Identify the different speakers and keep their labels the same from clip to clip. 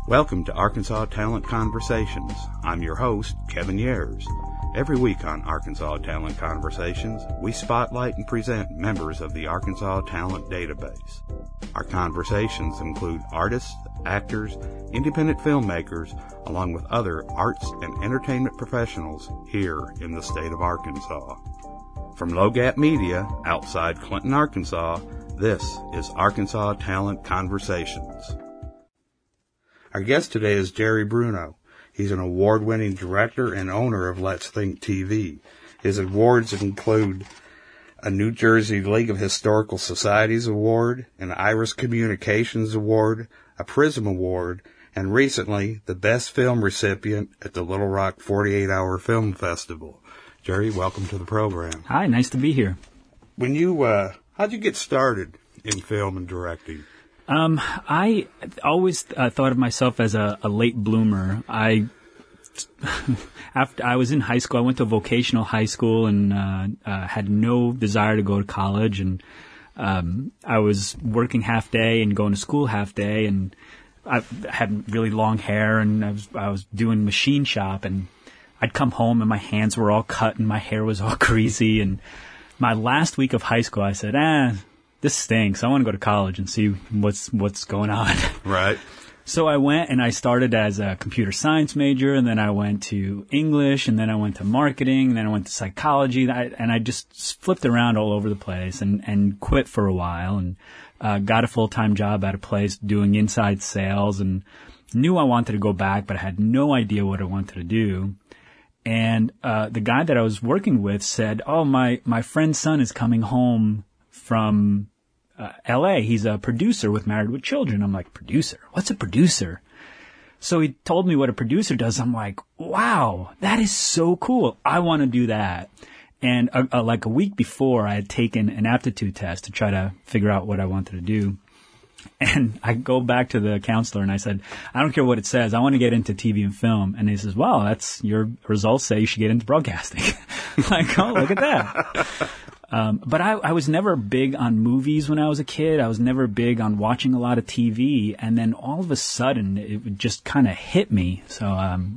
Speaker 1: Welcome to Arkansas Talent Conversations. I'm your host, Kevin Years. Every week on Arkansas Talent Conversations, we spotlight and present members of the Arkansas Talent Database. Our conversations include artists, actors, independent filmmakers, along with other arts and entertainment professionals here in the state of Arkansas. From Low Gap Media, outside Clinton, Arkansas, this is Arkansas Talent Conversations. Our guest today is Jerry Bruno. He's an award-winning director and owner of Let's Think TV. His awards include a New Jersey League of Historical Societies Award, an Iris Communications Award, a Prism Award, and recently the Best Film recipient at the Little Rock 48-Hour Film Festival. Jerry, welcome to the program.
Speaker 2: Hi, nice to be here.
Speaker 1: When you, how'd you get started in film and directing?
Speaker 2: I always thought of myself as a late bloomer. After I was in high school, I went to a vocational high school and had no desire to go to college. And I was working half day and going to school half day. And I had really long hair, and I was doing machine shop. And I'd come home and my hands were all cut and my hair was all greasy. And my last week of high school, I said, this stinks. I want to go to college and see what's going on.
Speaker 1: Right.
Speaker 2: So I went and I started as a computer science major, and then I went to English, and then I went to marketing, and then I went to psychology, and I just flipped around all over the place and quit for a while and got a full-time job at a place doing inside sales, and knew I wanted to go back, but I had no idea what I wanted to do. And the guy that I was working with said, my friend's son is coming home from L.A. He's a producer with Married with Children. I'm like, producer? What's a producer? So he told me what a producer does. I'm like, wow, that is so cool. I want to do that. And like a week before, I had taken an aptitude test to try to figure out what I wanted to do. And I go back to the counselor and I said, I don't care what it says. I want to get into TV and film. And he says, well, that's your results say you should get into broadcasting. I'm like, oh, look at that. But I was never big on movies when I was a kid. I was never big on watching a lot of TV. And then all of a sudden, it just kind of hit me. So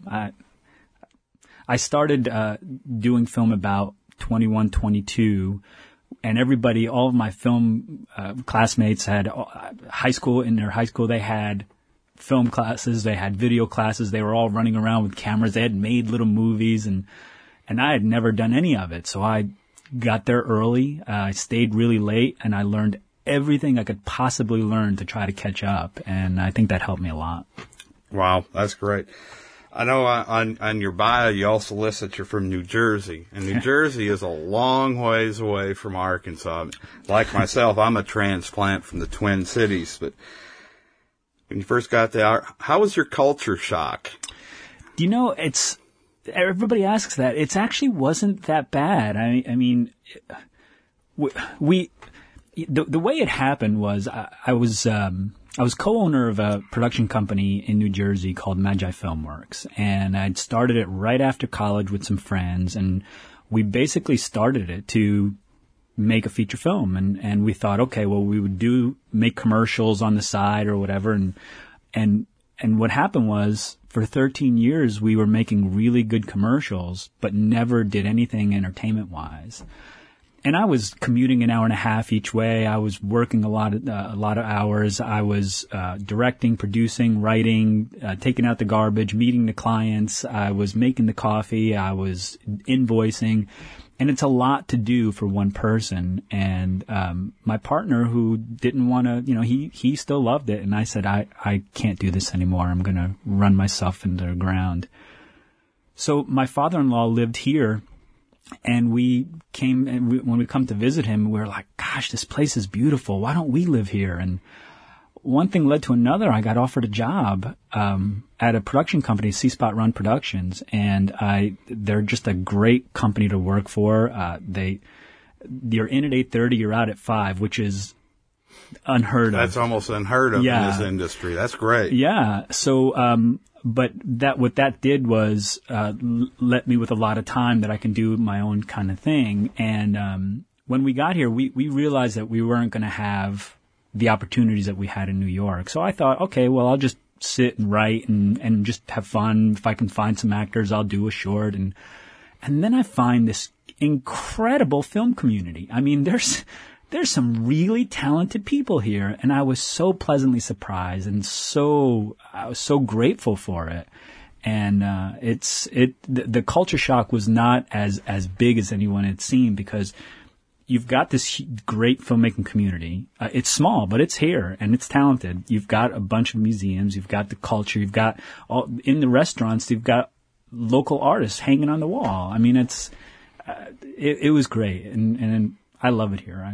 Speaker 2: I started doing film about 21, 22. And everybody, all of my film classmates had high school. In their high school, they had film classes. They had video classes. They were all running around with cameras. They had made little movies. And I had never done any of it. So I got there early. I stayed really late, and I learned everything I could possibly learn to try to catch up. And I think that helped me a lot. Wow,
Speaker 1: that's great. I know on your bio you also list that you're from New Jersey, and New Jersey is a long ways away from Arkansas. Like myself, I'm a transplant from the Twin Cities, but when you first got there, how was your culture shock?
Speaker 2: You know, everybody asks that. It actually wasn't that bad. I mean, the way it happened was I was co-owner of a production company in New Jersey called Magi Filmworks, and I'd started it right after college with some friends, and we basically started it to make a feature film, and we thought, okay, well, we would make commercials on the side or whatever, and what happened was, for 13 years, we were making really good commercials, but never did anything entertainment-wise. And I was commuting an hour and a half each way. I was working a lot of hours. I was directing, producing, writing, taking out the garbage, meeting the clients. I was making the coffee. I was invoicing. And it's a lot to do for one person. And my partner, who didn't want to, he still loved it. And I said, I can't do this anymore. I'm going to run myself into the ground. So my father-in-law lived here. And we came, and when we come to visit him, we were like, gosh, this place is beautiful. Why don't we live here? And one thing led to another. I got offered a job at a production company, C Spot Run Productions, and they're just a great company to work for. You're in at 8:30, you're out at 5, which is unheard of.
Speaker 1: That's almost unheard of in this industry. That's great.
Speaker 2: Yeah. So, but what that did was let me with a lot of time that I can do my own kind of thing. And when we got here, we realized that we weren't going to have the opportunities that we had in New York. So I thought, okay, well, I'll just sit and write and just have fun. If I can find some actors, I'll do a short. And then I find this incredible film community. I mean, there's some really talented people here, and I was so pleasantly surprised, and I was so grateful for it. And the culture shock was not as big as anyone had seen, because you've got this great filmmaking community. It's small, but it's here and it's talented. You've got a bunch of museums. You've got the culture. You've got in the restaurants. You've got local artists hanging on the wall. I mean, it was great, and I love it here.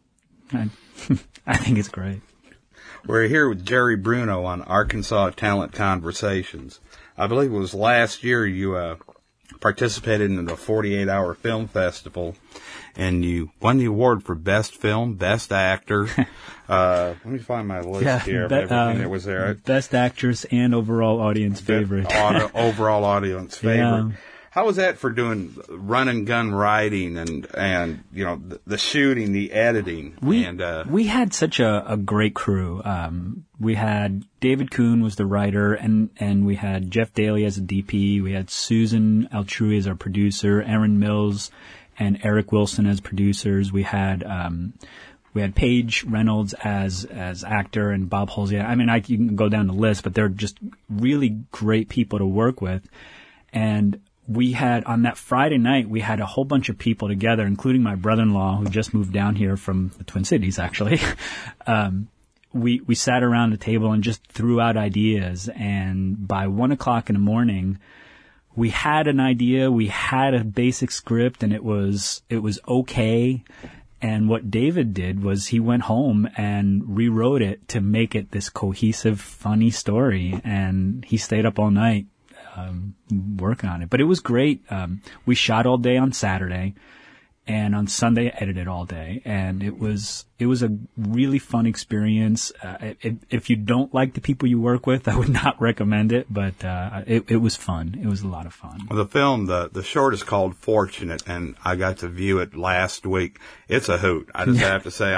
Speaker 2: I think it's great.
Speaker 1: We're here with Jerry Bruno on Arkansas Talent Conversations. I believe it was last year you participated in the 48-hour film festival, and you won the award for Best Film, Best Actor. Let me find my list here of everything that was there.
Speaker 2: Best Actress and overall audience favorite.
Speaker 1: Overall audience favorite.
Speaker 2: Yeah.
Speaker 1: How was that for doing run and gun writing and you know the shooting, the editing?
Speaker 2: We had such a great crew. We had David Kuhn was the writer, and we had Jeff Daly as a DP. We had Susan Altrui as our producer, Aaron Mills and Eric Wilson as producers. We had Paige Reynolds as actor, and Bob Holsey. I mean, you can go down the list, but they're just really great people to work with. And we had, on that Friday night, we had a whole bunch of people together, including my brother-in-law, who just moved down here from the Twin Cities, actually. We sat around the table and just threw out ideas, and by 1:00 in the morning, we had an idea, we had a basic script, and it was okay. And what David did was he went home and rewrote it to make it this cohesive, funny story, and he stayed up all night working on it. But it was great. We shot all day on Saturday, and on Sunday edited all day, and it was a really fun experience. If you don't like the people you work with, I would not recommend it, but it was fun. It was a lot of fun.
Speaker 1: Well, the film, the short is called Fortunate, and I got to view it last week. It's a hoot. I just have to say,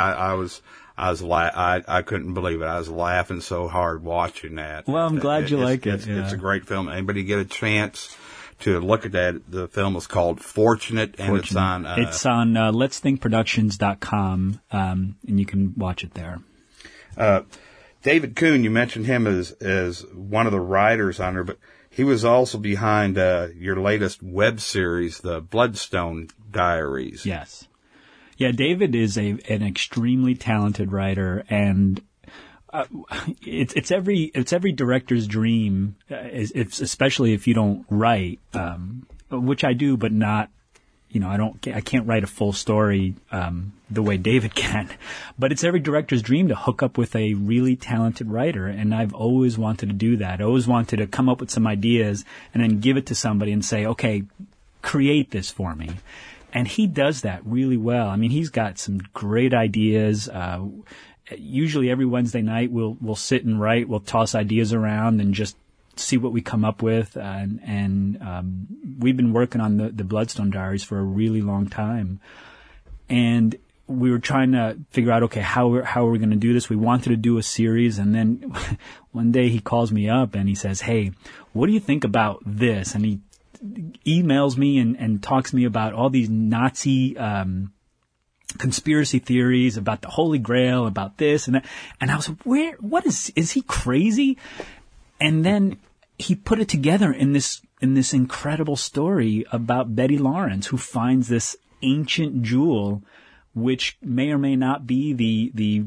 Speaker 1: I couldn't believe it. I was laughing so hard watching that.
Speaker 2: Well, I'm glad you like it.
Speaker 1: It's a great film. Anybody get a chance to look at that? The film is called Fortunate, and it's on letsthinkproductions.com, and you can watch it there. David Kuhn, you mentioned him as one of the writers on there, but he was also behind your latest web series, the Bloodstone Diaries.
Speaker 2: Yes. Yeah, David is an extremely talented writer, and it's every director's dream, especially if you don't write, which I do, but not, I can't write a full story the way David can. But it's every director's dream to hook up with a really talented writer, and I've always wanted to do that. I always wanted to come up with some ideas and then give it to somebody and say, okay, create this for me. And he does that really well. I mean, he's got some great ideas. Usually every Wednesday night we'll sit and write. We'll toss ideas around and just see what we come up with. And we've been working on the Bloodstone Diaries for a really long time. And we were trying to figure out, okay, how are we going to do this? We wanted to do a series. And then one day he calls me up and he says, hey, what do you think about this? And he emails me and talks to me about all these Nazi conspiracy theories about the Holy Grail, about this and that. And I was like, what is he crazy? And then he put it together in this incredible story about Betty Lawrence, who finds this ancient jewel, which may or may not be the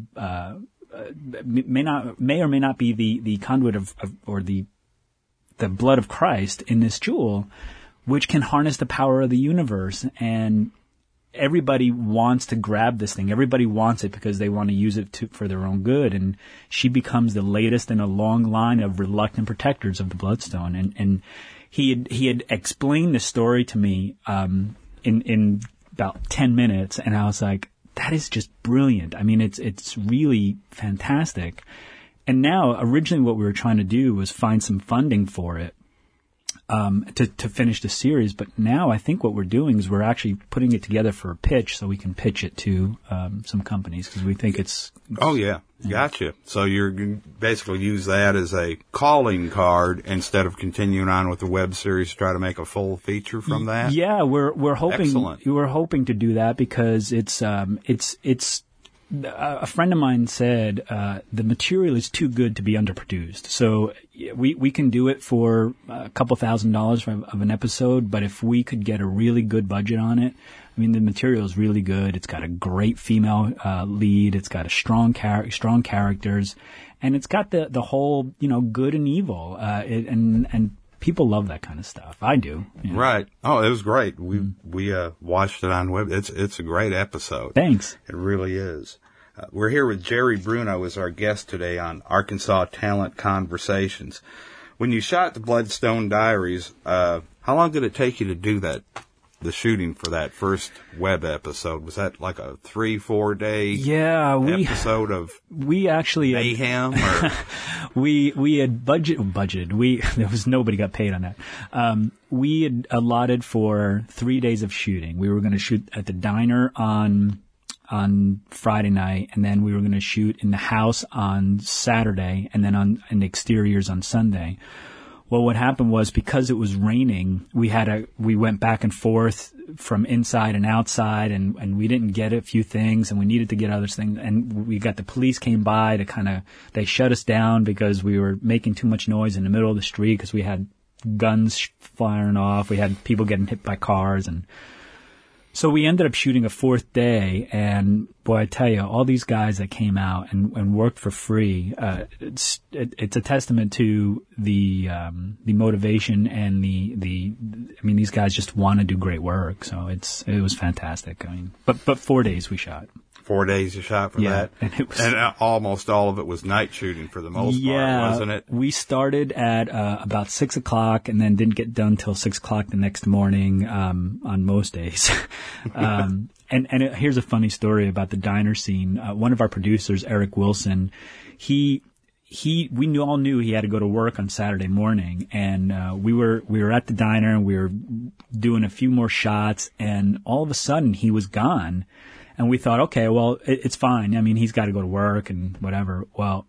Speaker 2: conduit of or the blood of Christ in this jewel, which can harness the power of the universe. And everybody wants to grab this thing. Everybody wants it because they want to use it for their own good. And she becomes the latest in a long line of reluctant protectors of the Bloodstone. And he had explained this story to me in about 10 minutes, and I was like, that is just brilliant. I mean, it's really fantastic. And now, originally what we were trying to do was find some funding for it. to finish the series. But now I think what we're doing is we're actually putting it together for a pitch so we can pitch it to some companies because we think it's.
Speaker 1: Oh, yeah. Gotcha. So you're basically use that as a calling card instead of continuing on with the web series to try to make a full feature from that?
Speaker 2: Yeah, we're hoping.
Speaker 1: Excellent.
Speaker 2: We're hoping to do that because it's a friend of mine said the material is too good to be underproduced. So we can do it for a couple $1,000s of an episode, but if we could get a really good budget on it, I mean, the material is really good. It's got a great female lead. It's got a strong characters, and it's got the whole good and evil. And people love that kind of stuff. I do.
Speaker 1: Right. Oh, it was great. We watched it on web. It's a great episode.
Speaker 2: Thanks.
Speaker 1: It really is. We're here with Jerry Bruno as our guest today on Arkansas Talent Conversations. When you shot the Bloodstone Diaries, how long did it take you to do that? The shooting for that first web episode, was that like a 3-4 day episode of mayhem? Or?
Speaker 2: we had budgeted. There was nobody got paid on that. We had allotted for 3 days of shooting. We were going to shoot at the diner on Friday night, and then we were going to shoot in the house on Saturday, and then in the exteriors on Sunday. Well, what happened was because it was raining, we went back and forth from inside and outside, and we didn't get a few things, and we needed to get other things, and we got the police came by they shut us down because we were making too much noise in the middle of the street because we had guns firing off, we had people getting hit by cars, and so we ended up shooting a fourth day, and boy, I tell you, all these guys that came out and worked for free, it's a testament to the motivation and I mean, these guys just want to do great work, so it was fantastic. I mean, but 4 days we shot.
Speaker 1: 4 days you shot for that? And almost all of it was night shooting for the most part, wasn't it?
Speaker 2: We started at about 6 o'clock and then didn't get done till 6 o'clock the next morning on most days. Here's a funny story about the diner scene. One of our producers, Eric Wilson, we all knew he had to go to work on Saturday morning, and we were at the diner and we were doing a few more shots, and all of a sudden he was gone. And we thought, okay, well, it's fine. I mean, he's got to go to work and whatever. Well,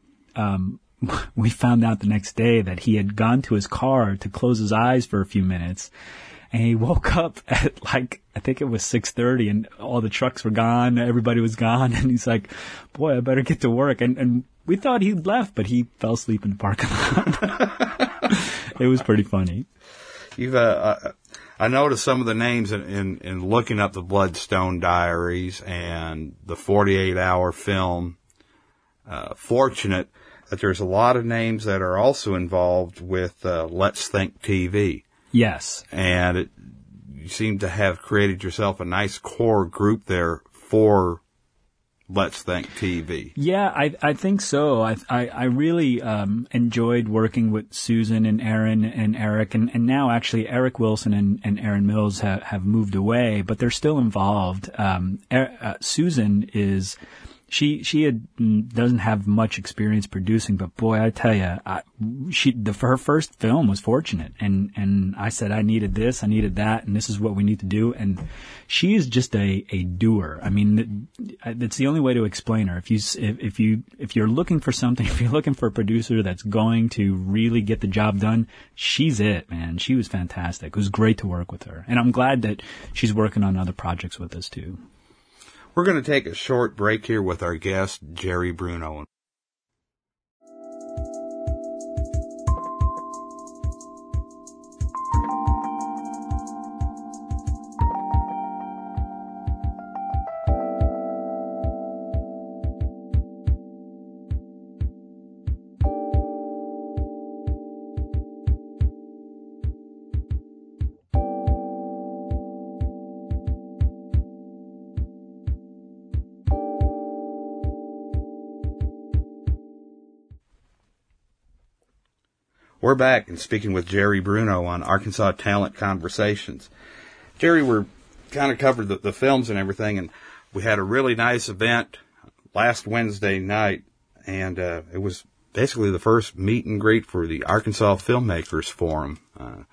Speaker 2: we found out the next day that he had gone to his car to close his eyes for a few minutes. And he woke up at I think it was 6:30 and all the trucks were gone. Everybody was gone. And he's like, boy, I better get to work. And we thought he'd left, but he fell asleep in the parking lot. It was pretty funny.
Speaker 1: I noticed some of the names in looking up the Bloodstone Diaries and the 48-hour film. Fortunate that there's a lot of names that are also involved with Let's Think TV.
Speaker 2: Yes.
Speaker 1: And you seem to have created yourself a nice core group there for Let's Think TV.
Speaker 2: Yeah, I think so. I really enjoyed working with Susan and Aaron and Eric, and now actually Eric Wilson and Aaron Mills have moved away, but they're still involved. Susan is... She doesn't have much experience producing, but boy, I tell you, her first film was fortunate, and I said I needed this, I needed that, and this is what we need to do, and she is just a doer. I mean, it's the only way to explain her. If you're looking for something, if you're looking for a producer that's going to really get the job done, she's it, man. She was fantastic. It was great to work with her, and I'm glad that she's working on other projects with us too.
Speaker 1: We're going to take a short break here with our guest, Jerry Bruno. We're back and speaking with Jerry Bruno on Arkansas Talent Conversations. Jerry, we're kind of covered the films and everything, and we had a really nice event last Wednesday night, and it was basically the first meet and greet for the Arkansas Filmmakers Forum.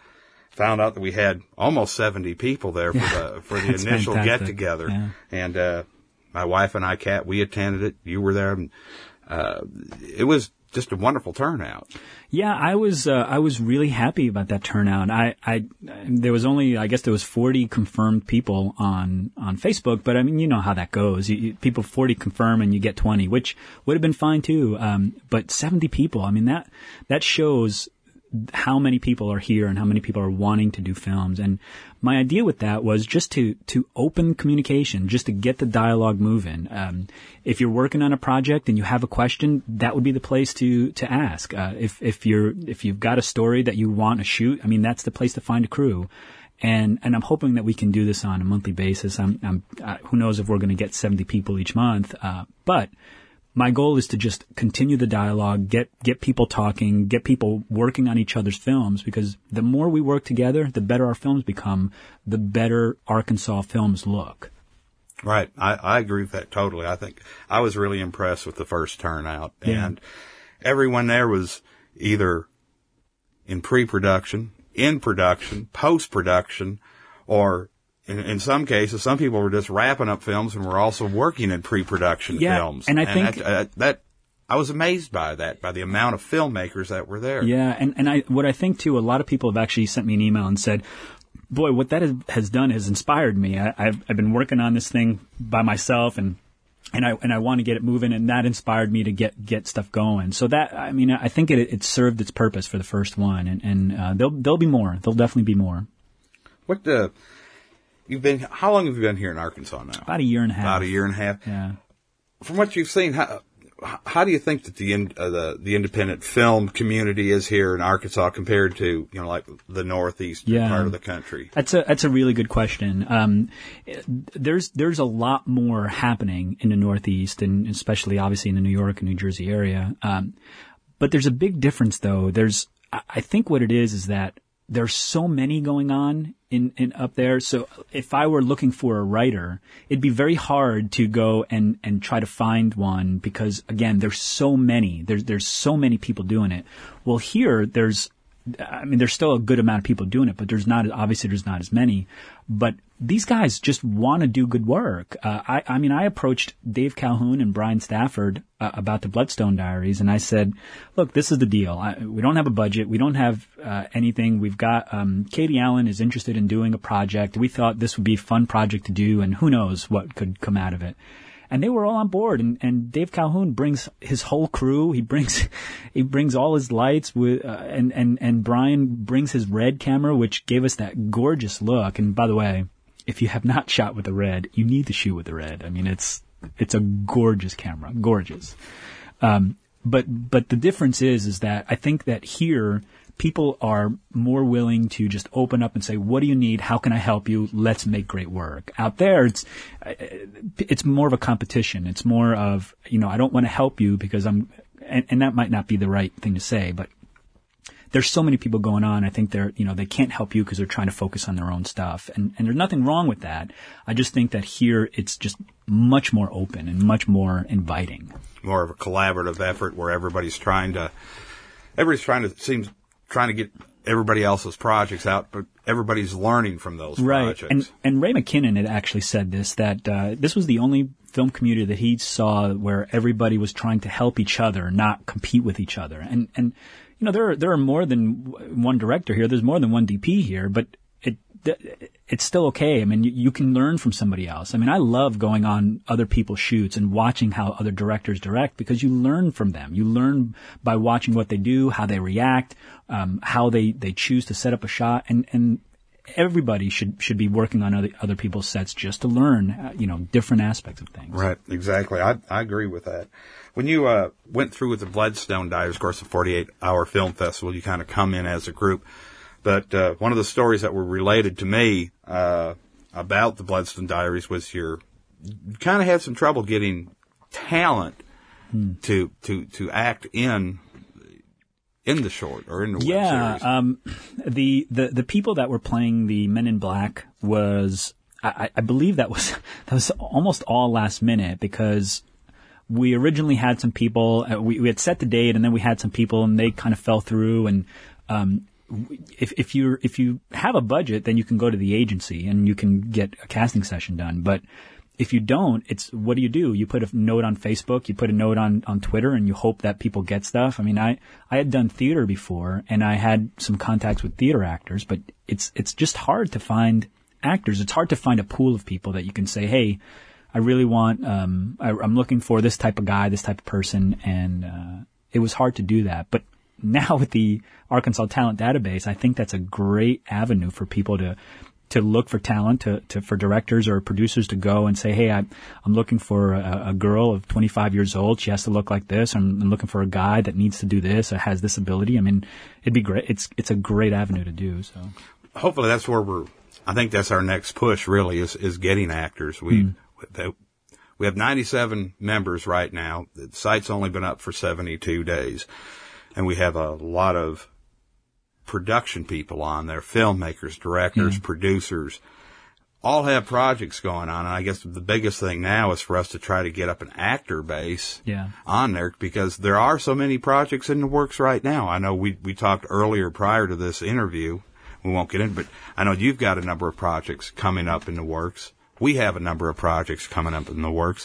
Speaker 1: found out that we had almost 70 people there for the initial
Speaker 2: fantastic.
Speaker 1: get together.
Speaker 2: Yeah.
Speaker 1: And my wife and I, Kat, we attended it. You were there. And, it was just a wonderful turnout.
Speaker 2: Yeah, I was really happy about that turnout. There was only, I guess there was 40 confirmed people on Facebook, but I mean, you know how that goes. People 40 confirm and you get 20, which would have been fine too. But 70 people, I mean, that shows how many people are here and how many people are wanting to do films. And my idea with that was just to open communication, just to get the dialogue moving. If you're working on a project and you have a question, that would be the place to ask. If you've got a story that you want to shoot, I mean, that's the place to find a crew. And I'm hoping that we can do this on a monthly basis. Who knows if we're going to get 70 people each month. But my goal is to just continue the dialogue, get people talking, get people working on each other's films, because the more we work together, the better our films become, the better Arkansas films look.
Speaker 1: Right. I agree with that totally. I think I was really impressed with the first turnout.
Speaker 2: Yeah.
Speaker 1: And everyone there was either in pre-production, in production, post-production, or in some cases, some people were just wrapping up films and were also working in pre-production films.
Speaker 2: And I think
Speaker 1: that I was amazed by that, by the amount of filmmakers that were there.
Speaker 2: Yeah, and what I think too, a lot of people have actually sent me an email and said, "Boy, what that has done has inspired me. I've been working on this thing by myself, and I want to get it moving, and that inspired me to get stuff going." So that, I mean, I think it served its purpose for the first one, and there'll be more. There'll definitely be more.
Speaker 1: How long have you been here in Arkansas now?
Speaker 2: About a year and a half.
Speaker 1: About a year and a half.
Speaker 2: Yeah.
Speaker 1: From what you've seen, how do you think that the independent film community is here in Arkansas compared to, like the Northeast part of the country?
Speaker 2: That's a really good question. There's a lot more happening in the Northeast, and especially obviously in the New York and New Jersey area. But there's a big difference though. I think what it is that there's so many going on in up there. So if I were looking for a writer, it'd be very hard to go and try to find one, because again, there's so many. There's so many people doing it. Well, here there's still a good amount of people doing it, but there's not as many. But these guys just want to do good work. I approached Dave Calhoun and Brian Stafford about the Bloodstone Diaries, and I said, look, this is the deal. We don't have a budget. We don't have anything. We've got Katie Allen is interested in doing a project. We thought this would be a fun project to do, and who knows what could come out of it. And they were all on board, and Dave Calhoun brings his whole crew. He brings all his lights and Brian brings his Red camera, which gave us that gorgeous look. And by the way, if you have not shot with the Red, you need to shoot with the Red. I mean, it's a gorgeous camera, gorgeous. But the difference is that I think that here people are more willing to just open up and say, what do you need? How can I help you? Let's make great work. Out there, it's more of a competition. It's more of, I don't want to help you because and that might not be the right thing to say, but there's so many people going on. I think they can't help you because they're trying to focus on their own stuff. And there's nothing wrong with that. I just think that here it's just much more open and much more inviting.
Speaker 1: More of a collaborative effort where everybody's trying to get everybody else's projects out, but everybody's learning from those projects.
Speaker 2: And Ray McKinnon had actually said this, that this was the only film community that he saw where everybody was trying to help each other, not compete with each other. And there are more than one director here. There's more than one DP here, but it's still okay. I mean, you can learn from somebody else. I mean, I love going on other people's shoots and watching how other directors direct, because you learn from them. You learn by watching what they do, how they react, how they choose to set up a shot, and everybody should be working on other people's sets just to learn, different aspects of things.
Speaker 1: Right, exactly. I agree with that. When you went through with the Bloodstone Diaries, of course, the 48-hour film festival, you kind of come in as a group. But one of the stories that were related to me about the Bloodstone Diaries was you kind of had some trouble getting talent to act in the short or in the web series.
Speaker 2: The people that were playing the Men in Black was I believe that was almost all last minute, because we originally had some people we had set the date, and then we had some people and they kind of fell through, and if you have a budget, then you can go to the agency and you can get a casting session done. But if you don't, what do? You put a note on Facebook, you put a note on Twitter, and you hope that people get stuff. I mean, I had done theater before, and I had some contacts with theater actors, but it's just hard to find actors. It's hard to find a pool of people that you can say, hey, I really want, I'm looking for this type of guy, this type of person, and it was hard to do that. But now with the Arkansas Talent Database, I think that's a great avenue for people to look for talent, for directors or producers to go and say, hey, I'm looking for a girl of 25 years old. She has to look like this. I'm looking for a guy that needs to do this or has this ability. I mean, it'd be great. It's a great avenue to do. So
Speaker 1: hopefully that's where I think that's our next push really is getting actors. We have 97 members right now. The site's only been up for 72 days. And we have a lot of production people on there, filmmakers, directors, producers, all have projects going on. And I guess the biggest thing now is for us to try to get up an actor base on there because there are so many projects in the works right now. I know we talked earlier prior to this interview. We won't get in, but I know you've got a number of projects coming up in the works. We have a number of projects coming up in the works.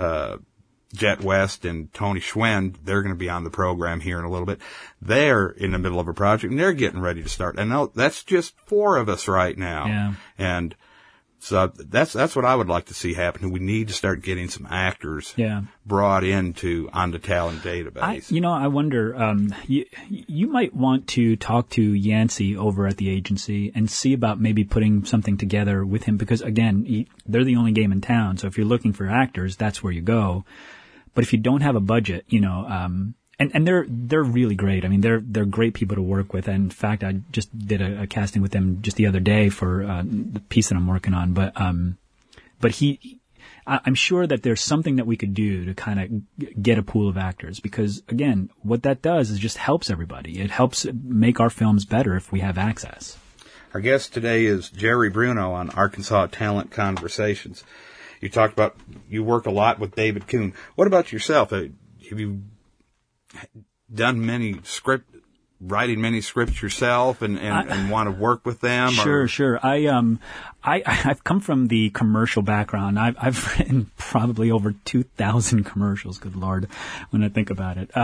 Speaker 1: Jet West and Tony Schwend, they're going to be on the program here in a little bit. They're in the middle of a project and they're getting ready to start. And that's just 4 of us right now.
Speaker 2: Yeah.
Speaker 1: And so that's what I would like to see happen. We need to start getting some actors brought on the talent database.
Speaker 2: I wonder, you might want to talk to Yancey over at the agency and see about maybe putting something together with him because again, they're the only game in town. So if you're looking for actors, that's where you go. But if you don't have a budget, and they're really great. I mean, they're great people to work with. And in fact, I just did a casting with them just the other day for the piece that I'm working on. But I'm sure that there's something that we could do to kind of get a pool of actors because again, what that does is just helps everybody. It helps make our films better if we have access.
Speaker 1: Our guest today is Jerry Bruno on Arkansas Talent Conversations. You talked about you work a lot with David Kuhn. What about yourself? Have you done writing many scripts yourself and want to work with them?
Speaker 2: Sure. I've come from the commercial background. I've written probably over 2,000 commercials. Good Lord, when I think about it.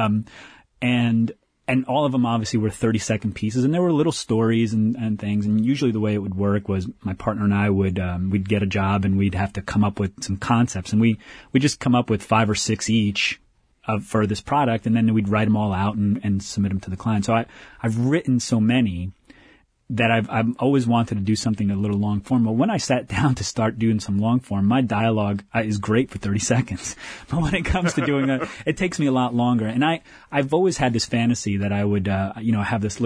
Speaker 2: And all of them obviously were 30-second pieces, and there were little stories and things. And usually the way it would work was my partner and I we'd get a job and we'd have to come up with some concepts, and we just come up with 5 or 6 each for this product, and then we'd write them all out and submit them to the client. So I've written so many that I've always wanted to do something a little long form. But when I sat down to start doing some long form, my dialogue is great for 30 seconds. But when it comes to doing it takes me a lot longer. And I've always had this fantasy that I would, have this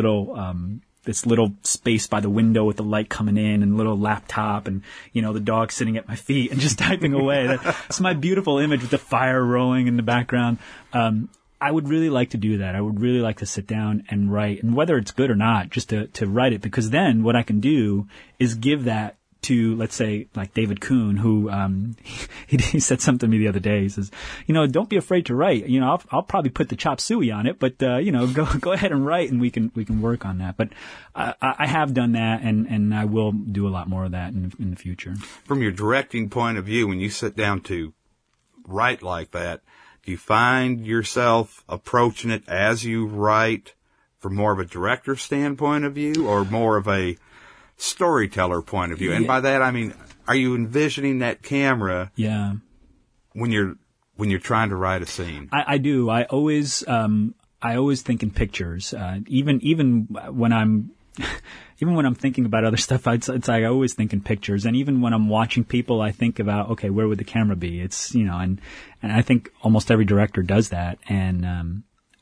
Speaker 2: little space by the window with the light coming in and a little laptop and, the dog sitting at my feet and just typing away. That's my beautiful image with the fire rolling in the background. I would really like to do that. I would really like to sit down and write, and whether it's good or not, just to write it, because then what I can do is give that to, let's say, like David Kuhn, who he said something to me the other day. He says, don't be afraid to write. I'll probably put the chop suey on it, but go ahead and write, and we can work on that. But I have done that, and I will do a lot more of that in the future.
Speaker 1: From your directing point of view, when you sit down to write like that, do you find yourself approaching it as you write from more of a director standpoint of view or more of a storyteller point of view? And by that, I mean, are you envisioning that camera when you're trying to write a scene?
Speaker 2: I do. I always think in pictures. Even when I'm thinking about other stuff, it's like I always think in pictures. And even when I'm watching people, I think about, okay, where would the camera be? It's, and I think almost every director does that. And,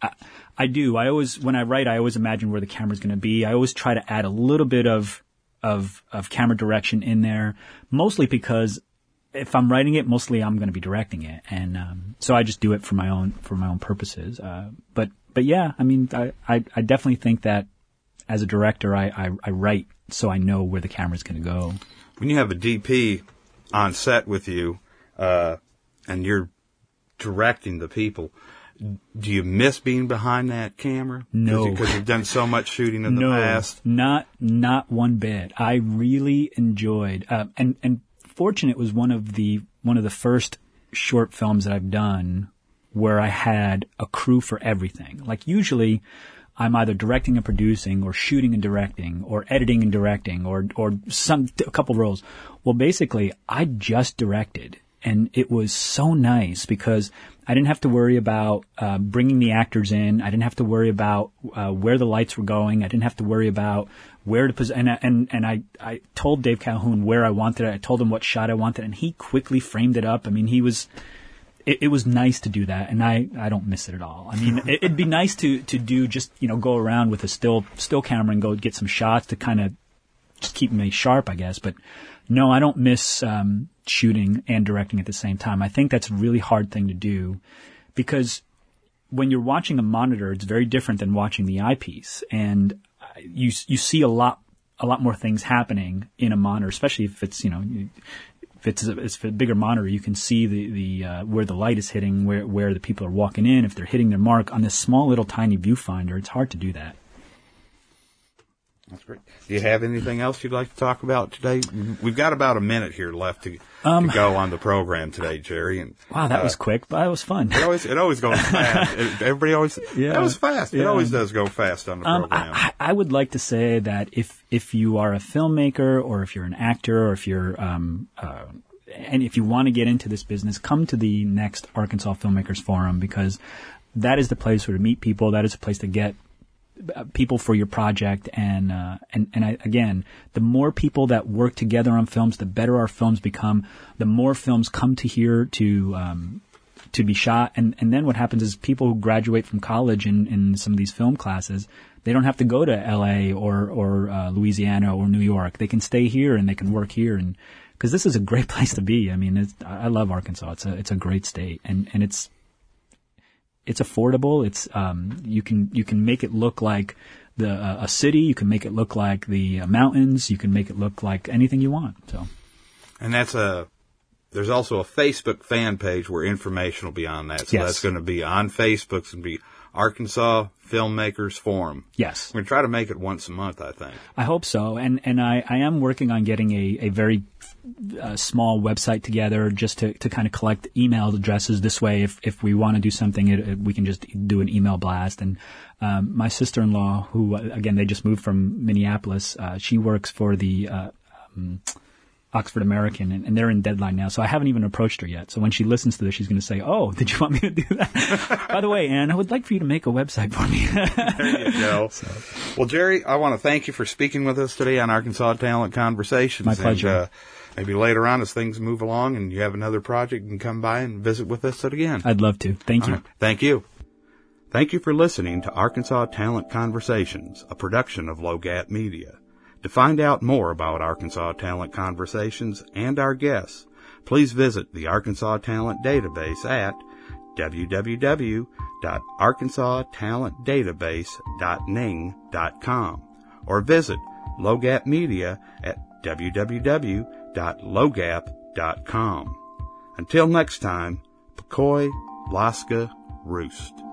Speaker 2: I do. When I write, I always imagine where the camera's going to be. I always try to add a little bit of camera direction in there, mostly because if I'm writing it, mostly I'm going to be directing it. And, so I just do it for my own purposes. But yeah, I mean, I definitely think that as a director, I write so I know where the camera's going to go.
Speaker 1: When you have a DP on set with you, and you're directing the people, Do you miss being behind that camera?
Speaker 2: No.
Speaker 1: Because you've done so much shooting in the past.
Speaker 2: Not one bit. I really enjoyed, and Fortunate was one of the first short films that I've done where I had a crew for everything. Like usually I'm either directing and producing or shooting and directing or editing and directing or a couple roles. Well, basically I just directed, and it was so nice because I didn't have to worry about bringing the actors in. I didn't have to worry about where the lights were going. I didn't have to worry about where to position. And I told Dave Calhoun where I wanted it. I told him what shot I wanted, and he quickly framed it up. I mean, it was nice to do that, and I don't miss it at all. I mean, it'd be nice to do just, go around with a still camera and go get some shots to kind of just keep me sharp, I guess. But no, I don't miss shooting and directing at the same time. I think that's a really hard thing to do because when you're watching a monitor, it's very different than watching the eyepiece, and you see a lot more things happening in a monitor, especially if it's if it's a bigger monitor, you can see the where the light is hitting, where the people are walking in, if they're hitting their mark. On this small little tiny viewfinder, it's hard to do that.
Speaker 1: That's great. Do you have anything else you'd like to talk about today? We've got about a minute here left to go on the program today, Jerry. And
Speaker 2: wow, that was quick, but it was fun.
Speaker 1: It always goes fast. Everybody always that was fast. Yeah. It always does go fast on the program.
Speaker 2: I would like to say that if you are a filmmaker or if you're an actor or if you're and if you want to get into this business, come to the next Arkansas Filmmakers Forum, because that is the place where to meet people. That is a place to get people for your project, and again, the more people that work together on films, the better our films become. The more films come to here to be shot, and then what happens is people who graduate from college in some of these film classes, they don't have to go to L.A. or Louisiana or New York. They can stay here and they can work here, and because this is a great place to be. I mean, I love Arkansas. It's a great state, and it's affordable. It's you can make it look like a city. You can make it look like the mountains. You can make it look like anything you want. So,
Speaker 1: and there's also a Facebook fan page where information will be on that. So That's going to be on Facebook. It's going to be Arkansas Filmmakers Forum.
Speaker 2: Yes,
Speaker 1: we're going to try to make it once a month, I think.
Speaker 2: I hope so, and I am working on getting a very small website together just to kind of collect email addresses. This way, if we want to do something, we can just do an email blast. And my sister-in-law, who again they just moved from Minneapolis, she works for the Oxford American, and they're in deadline now. So I haven't even approached her yet. So when she listens to this, she's going to say, "Oh, did you want me to do that?" By the way, Ann, I would like for you to make a website for me.
Speaker 1: There you go. So. Well, Jerry, I want to thank you for speaking with us today on Arkansas Talent Conversations.
Speaker 2: My pleasure.
Speaker 1: And, maybe later on, as things move along and you have another project, you can come by and visit with us again.
Speaker 2: I'd love to. Thank you.
Speaker 1: Right. Thank you. Thank you for listening to Arkansas Talent Conversations, a production of Logat Media. To find out more about Arkansas Talent Conversations and our guests, please visit the Arkansas Talent Database at www.arkansastalentdatabase.ning.com or visit Logat Media at www.logap.com. Until next time, Pecoy, Laska, Roost.